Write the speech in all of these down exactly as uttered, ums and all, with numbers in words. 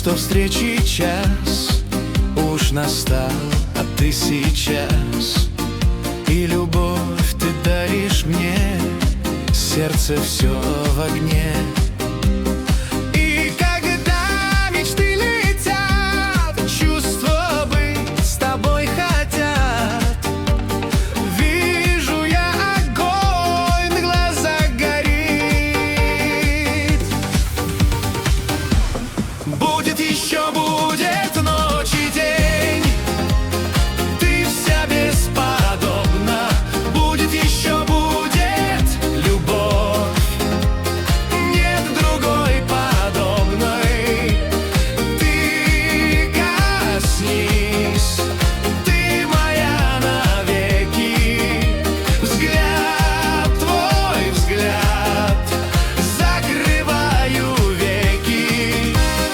что встречи час уж настал, а ты сейчас. И любовь ты даришь мне, сердце все в огне. И когда мечты летят, чувства быть с тобой хотят. Вижу я огонь, в глазах горит. Будет еще, будет ночь и день, ты вся бесподобна. Будет еще, будет любовь, нет другой подобной. Ты коснись, ты моя навеки. Взгляд, твой взгляд, закрываю веки.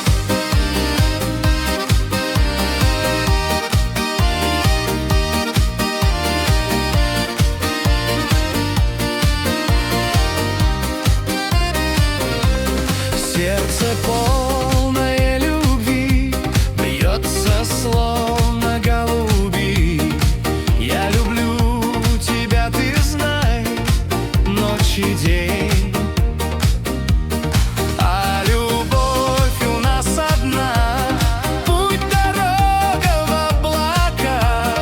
Сердце полное любви бьется словно голуби. Я люблю тебя, ты знай, ночь и день. А любовь у нас одна, путь дорога в облака.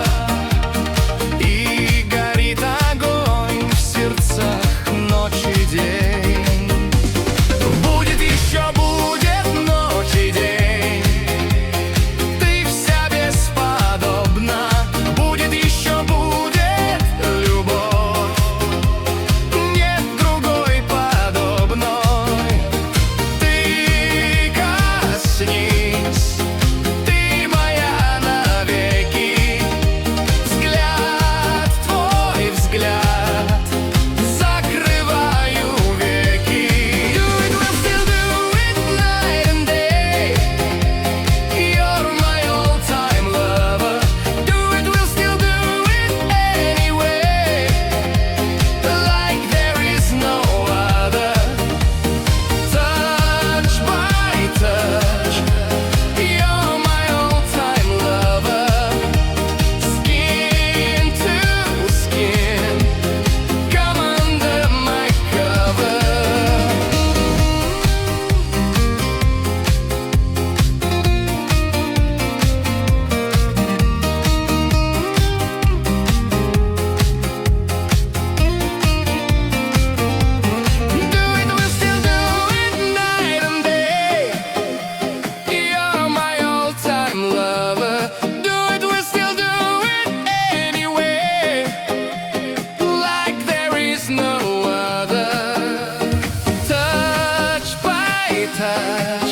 И горит огонь в сердцах ночь и день. Будет еще, будет ночь и день, ты вся бесподобна. Будет еще, будет любовь, нет другой подобной. Ты коснись, ты моя навеки. Взгляд, твой взгляд, закрываю веки. Do it, we'll still do it night and day. You're my all-time lover. Do it, we'll still do it anyway, like there is no other. Touch by touch, you're my all-time lover. Skin to skin, come under my cover. Do it, we'll still do it night and day. You're my all-time lover. Do it, we'll still do it anyway, like there is no other. Touch by touch,